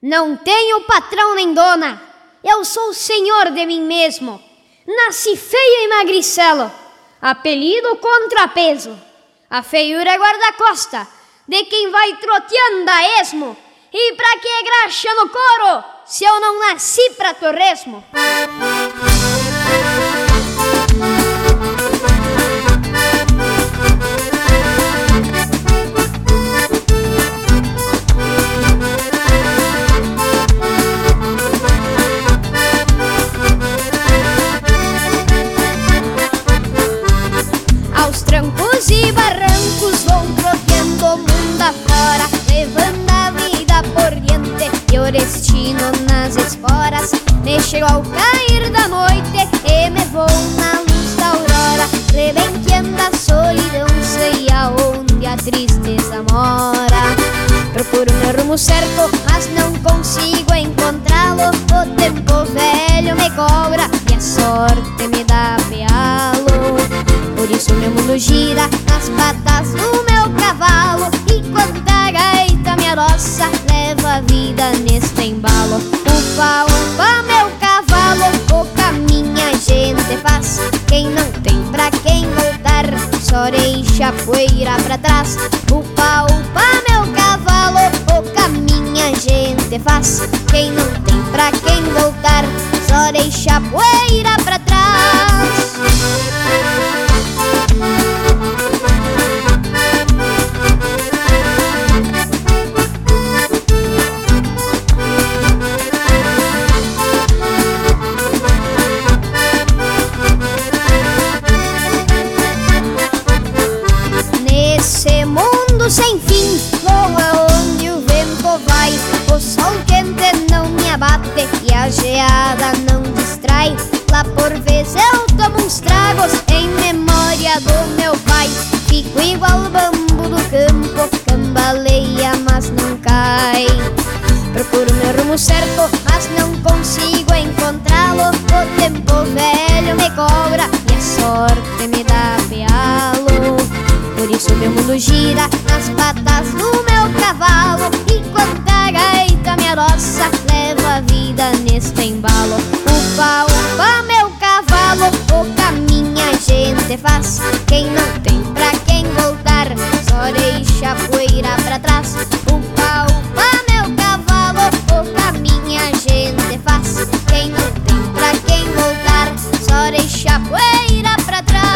Não tenho patrão nem dona, eu sou o senhor de mim mesmo. Nasci feio e magricelo, apelido contrapeso. A feiura é guarda-costa de quem vai troteando a esmo. E pra que graxa no couro, se eu não nasci pra torresmo? Aos trancos e barrancos vou troteando o mundo afora, levando a vida por diante e o destino nas esporas. Me chego ao cair da noite e me vou na luz da aurora, rebenqueando a solidão, sei aonde a tristeza mora. Procuro meu rumo certo, mas não consigo encontrá-lo. O tempo velho me cobra e a sorte me dá pialo. Por isso meu mundo gira nas patas do meu cavalo, enquanto a gaita me adoça, leva a vida neste embalo. Upa, upa, meu cavalo, o caminho a gente faz. Quem não tem pra quem voltar, só deixa a poeira pra trás. Upa, upa, meu cavalo, o caminho a gente faz. Quem não tem pra quem voltar, só deixa a poeira pra trás. Nesse mundo sem fim, vou aonde o vento vai. O sol quente não me abate e a geada não distrai. Lá por vez eu tomo uns tragos em memória do meu pai. Fico igual bambu do campo, cambaleia mas não cai. Procuro meu rumo certo, mas não consigo encontrá-lo. O tempo velho me cobra e a sorte me dá pialo. Por isso meu mundo gira nas patas do meu cavalo, enquanto a gaita me adoça, leva a vida neste embalo. Upa, upa, meu cavalo, o caminho a gente faz. Quem não tem pra quem voltar, só deixa a poeira pra trás. Upa, upa, meu cavalo, o caminho a gente faz. Quem não tem pra quem voltar, só deixa a poeira pra trás.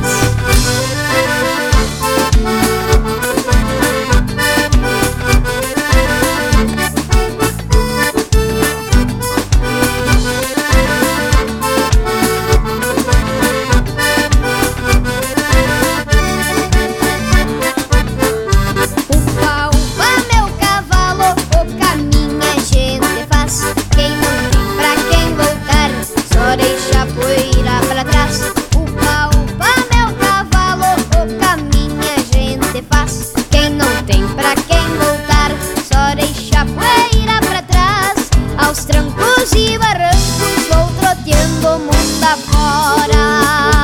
Quem não tem pra quem voltar, só deixa a poeira pra trás. Aos trancos e barrancos vou troteando o mundo afora.